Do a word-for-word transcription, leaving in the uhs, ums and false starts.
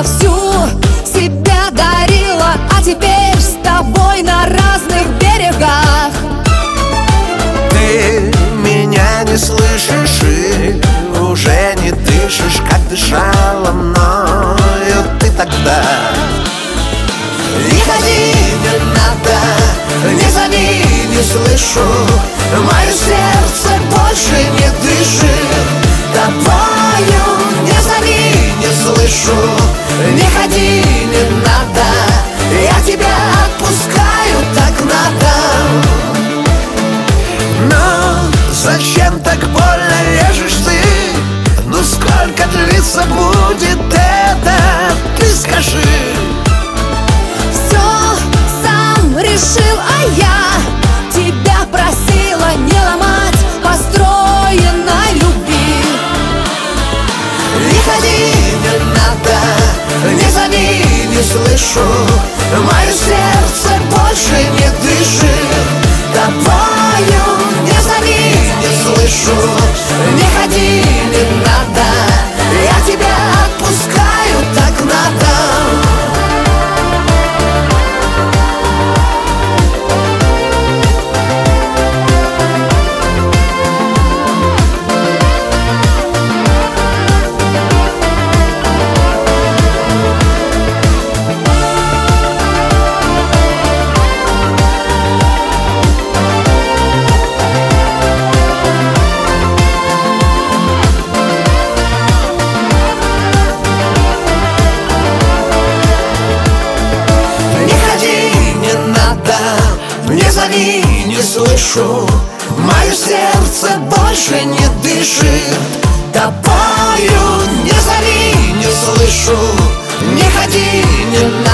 всю себя дарила, а теперь с тобой на разных берегах. Ты меня не слышишь и уже не дышишь, как дышала мною ты тогда. Не ходи, не надо, не зови, не слышу, мое сердце больше не дышит тобою. Не зови, не слышу, не ходи, не надо, я тебя отпускаю, так надо. Но зачем так больно режешь ты? Ну сколько длиться будет это, ты скажи. Все сам решил, а я тебя просила не ломать построенной любви. Не ходи, не надо, не зови, не слышу, мое сердце больше не дышит тобою. Не зови, не слышу, не ходи, не надо, я тебя отпускаю, так надо. Не зови, не слышу, мое сердце больше не дышит тобою. Не зови, не слышу, не ходи, не надо.